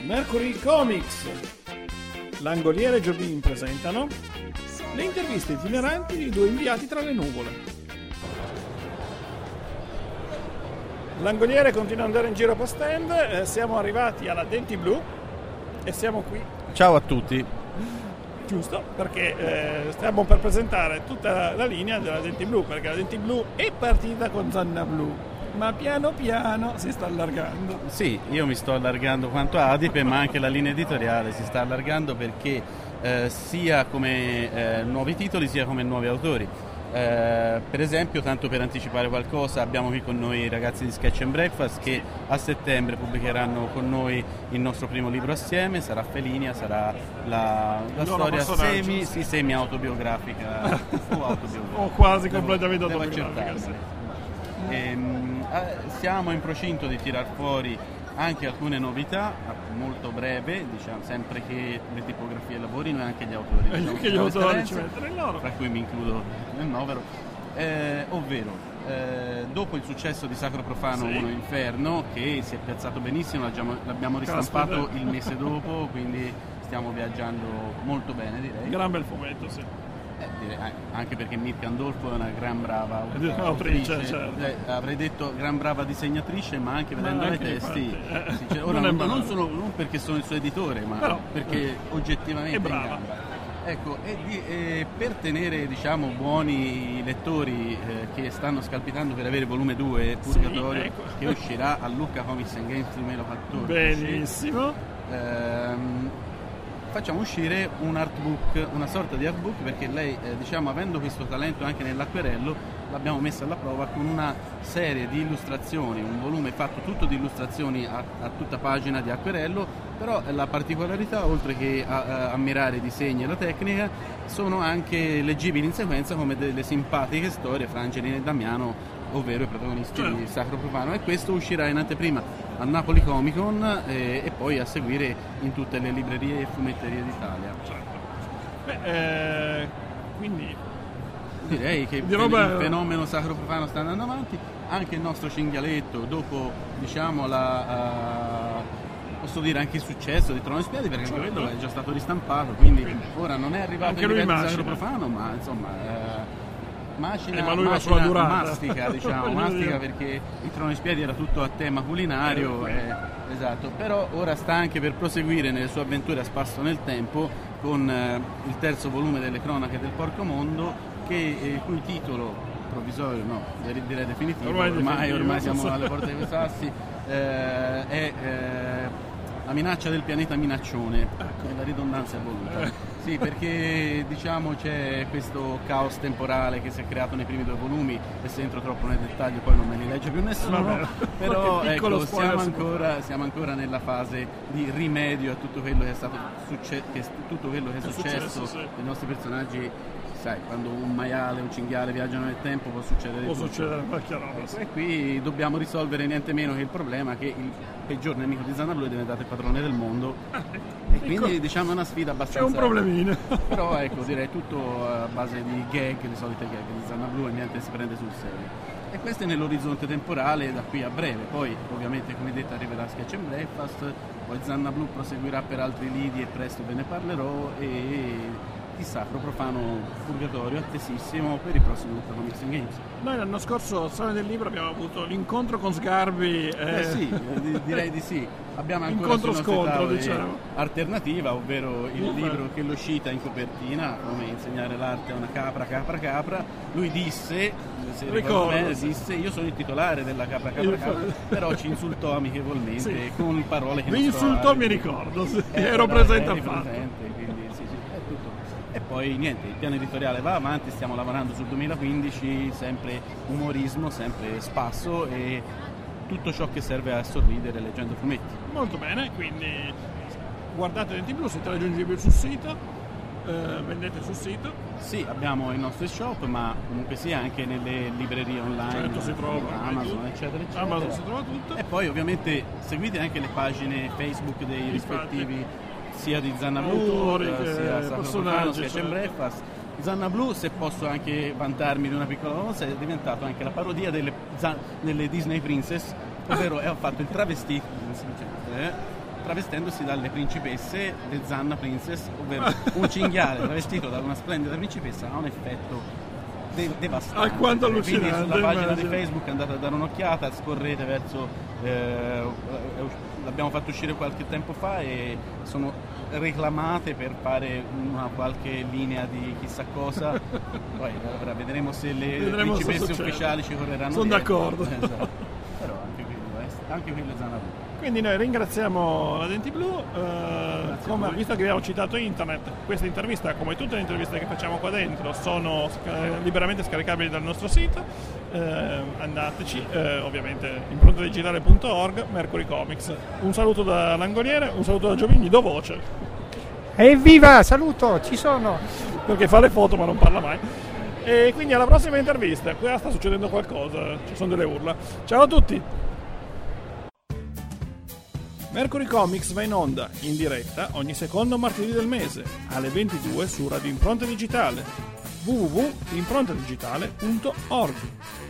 Mercury Comics, Langoliere e Giobin presentano le interviste itineranti di due inviati tra le nuvole. Langoliere continua ad andare in giro per stand, siamo arrivati alla Denti Blu e siamo qui. Ciao a tutti. Giusto, perché stiamo per presentare tutta la linea della Denti Blu, perché la Denti Blu è partita con Zanna Blu, ma piano piano si sta allargando. Sì, io mi sto allargando quanto Adipe, ma anche la linea editoriale si sta allargando perché sia come nuovi titoli sia come nuovi autori. Per esempio, tanto per anticipare qualcosa, abbiamo qui con noi i ragazzi di Sketch and Breakfast che a settembre pubblicheranno con noi il nostro primo libro assieme. Sarà Felinia, sarà la storia semi autobiografica o autobiografica o quasi completamente devo autobiografica. Siamo in procinto di tirar fuori anche alcune novità, molto breve, diciamo, sempre che le tipografie lavorino e anche gli autori. Anche gli autori ci mettono in loro. Tra cui mi includo nel novero. Ovvero, dopo il successo di Sacro Profano 1 Inferno, che si è piazzato benissimo, l'abbiamo ristampato il mese dopo, quindi stiamo viaggiando molto bene, direi. Gran bel fumetto, sì. Anche perché Mirka Andolfo è una gran brava autrice, certo. Avrei detto gran brava disegnatrice, ma anche vedendo i testi ora non perché sono il suo editore, ma però, perché oggettivamente è brava. Ecco, e per tenere, diciamo, buoni i lettori che stanno scalpitando per avere volume 2 Purgatorio, ecco, che uscirà a Lucca Comics and Games 2014. Benissimo. Facciamo uscire un artbook, una sorta di artbook, perché lei, diciamo, avendo questo talento anche nell'acquerello, l'abbiamo messa alla prova con una serie di illustrazioni, un volume fatto tutto di illustrazioni a tutta pagina di acquerello, però la particolarità, oltre che ammirare i disegni e la tecnica, sono anche leggibili in sequenza come delle simpatiche storie fra Angelina e Damiano, ovvero i protagonisti di Sacro Profano, e questo uscirà in anteprima al Napoli Comic Con e poi a seguire in tutte le librerie e fumetterie d'Italia. Certo. Quindi direi che il fenomeno Sacro Profano sta andando avanti, anche il nostro cinghialetto, dopo, diciamo, posso dire anche il successo di Trono e Spiadi, perché anche quello è già stato ristampato, quindi ora non è arrivato il livello di Sacro Profano, ma insomma mastica, diciamo, mastica, perché il Trono e Spiadi era tutto a tema culinario, esatto, però ora sta anche per proseguire nelle sue avventure a spasso nel tempo con il terzo volume delle cronache del Porco Mondo, cui titolo provvisorio, no, direi definitivo, ormai siamo alle porte dei sassi, è La minaccia del pianeta minaccione, e la ridondanza è voluta. Sì, perché, diciamo, c'è questo caos temporale che si è creato nei primi 2 volumi, e se entro troppo nel dettaglio poi non me li legge più nessuno, però ecco, siamo ancora nella fase di rimedio a tutto quello che è stato successo ai nostri personaggi. Sai, quando un maiale, un cinghiale viaggiano nel tempo può succedere qualche roba. E qui dobbiamo risolvere niente meno che il problema che il peggior nemico di Zanna Blu è diventato il padrone del mondo. E quindi, diciamo, è una sfida abbastanza... C'è un problemino. Però ecco, direi tutto a base di gag, le solite gag di Zanna Blu, e niente si prende sul serio. E questo è nell'orizzonte temporale da qui a breve. Poi ovviamente, come detto, arriverà Sketch and Breakfast, poi Zanna Blu proseguirà per altri lidi e presto ve ne parlerò, e il Sacro Profano Purgatorio attesissimo per i prossimi Lucca Comics and Games. Noi l'anno scorso, al Salone del Libro, abbiamo avuto l'incontro con Sgarbi. Sì, direi di sì. Abbiamo ancora incontro-scontro, diciamo, alternativa, ovvero il libro che l'uscita in copertina, come insegnare l'arte a una capra. Lui disse, se ricordo bene, disse: io sono il titolare della capra, però ci insultò amichevolmente con parole che mi insultò, mi ricordo, ero presente al fatto. E poi niente, il piano editoriale va avanti, stiamo lavorando sul 2015, sempre umorismo, sempre spasso e tutto ciò che serve a sorridere leggendo fumetti. Molto bene, quindi guardate Denti Blu, siete raggiungibili sul sito, vendete sul sito? Sì, abbiamo il nostro shop, ma comunque sia anche nelle librerie online, certo, si trova Amazon, eccetera. Amazon si trova tutto. E poi ovviamente seguite anche le pagine Facebook dei rispettivi, sia di Zanna Blu, sia Sacro Profano, Sketch and Breakfast. Zanna Blu, se posso anche vantarmi di una piccola cosa, è diventato anche la parodia delle Disney Princess, ovvero ha fatto il travestito travestendosi dalle principesse The Zanna Princess, ovvero un cinghiale travestito da una splendida principessa ha un effetto devastante. Alquanto allucinante. Quindi sulla pagina di Facebook andate a dare un'occhiata, scorrete verso l'abbiamo fatto uscire qualche tempo fa e sono reclamate per fare una qualche linea di chissà cosa. Poi vedremo se le principesse ufficiali ci correranno. Sono d'accordo. Esatto. Però anche quello è Zanna Blu. Quindi noi ringraziamo la Denti Blu, visto che abbiamo citato internet, questa intervista, come tutte le interviste che facciamo qua dentro, sono liberamente scaricabili dal nostro sito, andateci, ovviamente improntadigitale.org, Mercury Comics. Un saluto da Langoliere, un saluto da Giovigni, do voce. Evviva, saluto, ci sono! Perché fa le foto ma non parla mai. E quindi alla prossima intervista, qua sta succedendo qualcosa, ci sono delle urla. Ciao a tutti! Mercury Comics va in onda, in diretta, ogni secondo martedì del mese, alle 22 su Radio Impronta Digitale, www.improntadigitale.org.